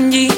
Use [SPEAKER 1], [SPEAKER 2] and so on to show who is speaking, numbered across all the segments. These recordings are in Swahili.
[SPEAKER 1] Angie,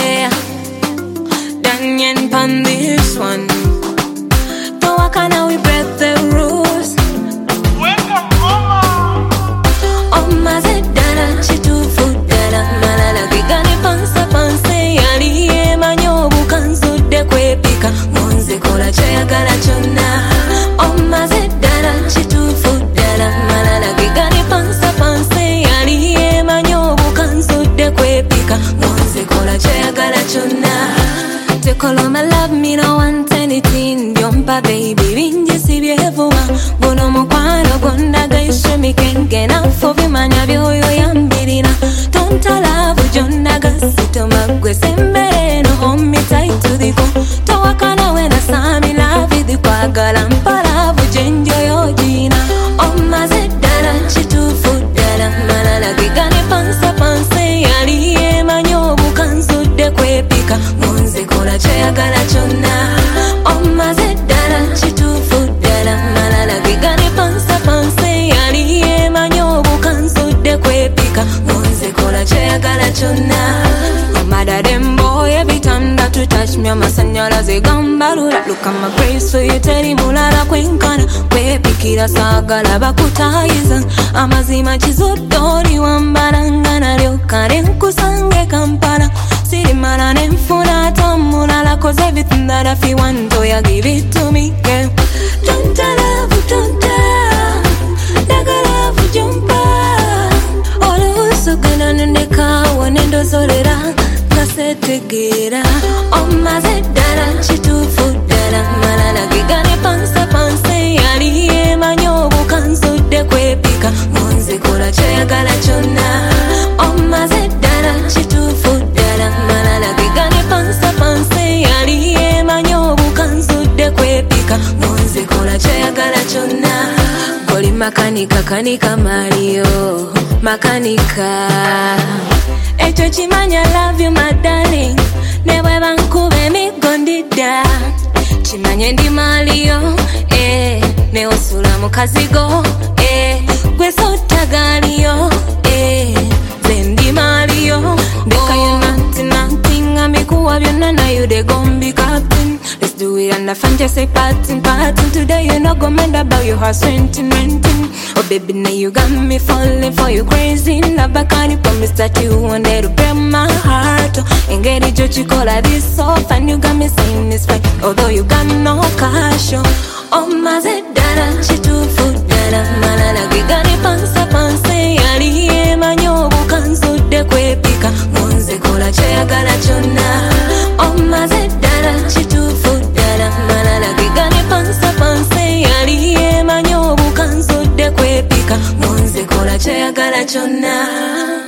[SPEAKER 1] Daniel pan this one. Don't walk on how we break the rules.
[SPEAKER 2] Welcome, mama.
[SPEAKER 1] Oh, my dada, she too food dada. Malala gigani pansa panse yali manyo bukanzu de kwepika. Monze kola chaya gala chona. Oh, my dada, she too food dada. Malala gigani pansa panse yali manyo bukanzu de kwepika. Monze kola chaya gala chona. Te call my love, me no want anything. Yompa baby, vinji si bievuwa. Gono mokwano gonda gaishe mi kengena. Fovi manya vyoyo yambirina. Tonta love jonna gasito magwe sembere. No hold me tight to the core. Tawakana wena sami love di kwa galampa love jenjo yojina. Oh my dada, she too food dada. Malala gigani pansa panse yali manyo bukanzu de kwepika. Monze kola chaya gala chona. Oh my dada, she too food dada. Malala gigani pansa panse yali manyo bukanzu de kwepika. Monze kola chaya gala chona. My mother them boy every time that you touch me, my señora ze gambalura. Look at my grace, so you tell him mulala kwenkana. Kwepikira sagala bakutayiza. Amazima chizodori wambalangana. Lyokare nkusange Kampala. Sirimana nemfuna tamulala. Cause everything that I feel want, oh yeah, give it to me, yeah. Don't love, don't daga love jumpa. All so gana nendeka wanendo solera. Kasetegera. Oh my dada, she too food dada. Malala gigani pansa panse yali manyo bukanzu de kwepika. Monze kola chaya gala chona. Oh my dada, she too food dada. Malala gigani pansa panse yali manyo bukanzu de kwepika. Monze kola chaya gala chona. Goli makanika kanika Mario makanika. Echo chimanya love you my darling. Newe bankube mi gondida. Chimanye ndi Mario ne osula mukazigo gwe sotagalio zendi Mario. Deka you nothing amikuwa byonna na you de gombi captain. Let's do it and the fantasy party. Today you no go mind about your heart renting. Oh baby, now you got me falling for you crazy. Nabakani promise that you wanted to break my heart. And get it jochi cola this off. And you got me saying it's fine, although you got no cash. Oh my dada, she too food dada. Malala gigani pansa panse yali manyo bukanzu de kwepika. Monze kola chaya gala chona. Oh my dada, she too food dada. Malala gigani pansa panse yali manyo bukanzu de kwepika. Monze kola chaya gala chona.